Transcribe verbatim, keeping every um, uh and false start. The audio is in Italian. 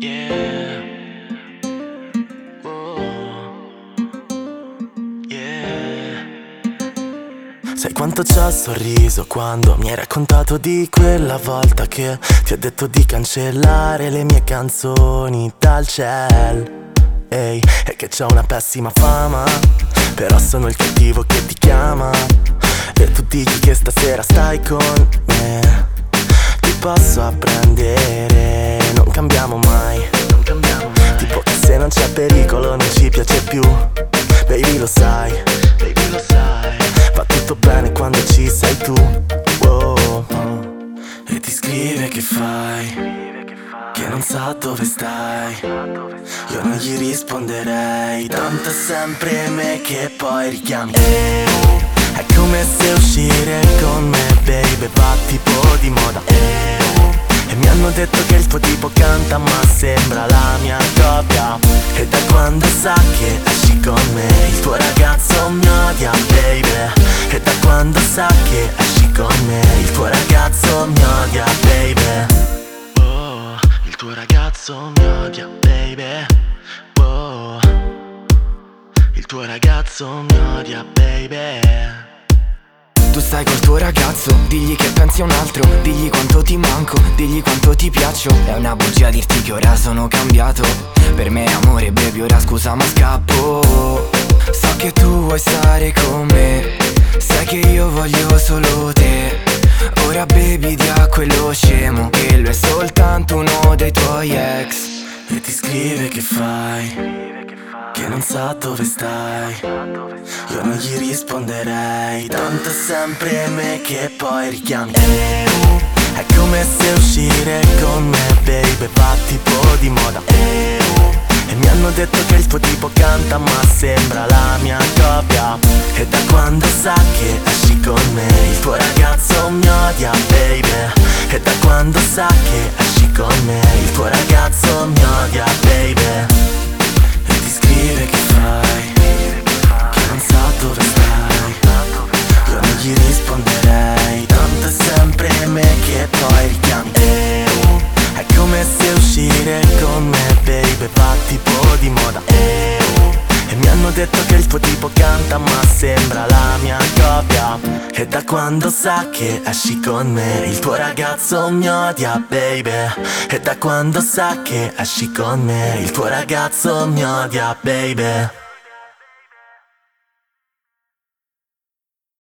Yeah. Oh. Yeah. Sai quanto ci ho sorriso quando mi hai raccontato di quella volta che ti ho detto di cancellare le mie canzoni dal cielo. Ehi, e che c'ho una pessima fama, però sono il cattivo che ti chiama. E tu dici che stasera stai con me, ti posso apprendere, non cambiamo mai, non cambiamo mai. Tipo che se non c'è pericolo non ci piace più. Baby lo sai, baby lo sai. Va tutto bene quando ci sei tu. Oh. E ti scrive che fai, che non sa dove stai. Io non gli risponderei, tanto è sempre me che poi richiami. eh, È come se uscire con me, baby, va tipo di moda. eh, E mi hanno detto che il tuo tipo canta ma sembra la mia copia. E da quando sa che esci con me il tuo ragazzo mi odia, baby. E da quando sa che esci con me il tuo ragazzo mi odia, baby. Oh, il tuo ragazzo mi odia, baby. Oh, il tuo ragazzo mi odia, baby. Tu stai col tuo ragazzo, digli che pensi a un altro, digli quanto ti manco, digli quanto ti piaccio. È una bugia dirti che ora sono cambiato, per me amore baby ora scusa ma scappo. So che tu vuoi stare con me, sai che io voglio solo te. Ora baby dia a quello scemo che lui è soltanto uno dei tuoi ex. E ti scrive che fai, che non sa dove stai. Io non gli risponderei, tanto è sempre me che poi richiami. eh, È come se uscire con me, baby, va tipo di moda. eh, E mi hanno detto che il tuo tipo canta ma sembra la mia copia. E da quando sa che esci con me il tuo ragazzo mi odia, baby. E da quando sa che esci con me il tuo ragazzo mi odia, baby. E ti scrive che fai, che non sa dove stai. Io non gli risponderei, tanto è sempre me che poi richiami. eh, È come se uscire con me, baby, va tipo di moda. eh, E mi hanno detto che il tuo tipo canta ma sembra la mia copia. E da quando sa che esci con me il tuo ragazzo mi odia, baby. E da quando sa che esci con me il tuo ragazzo mi odia, baby.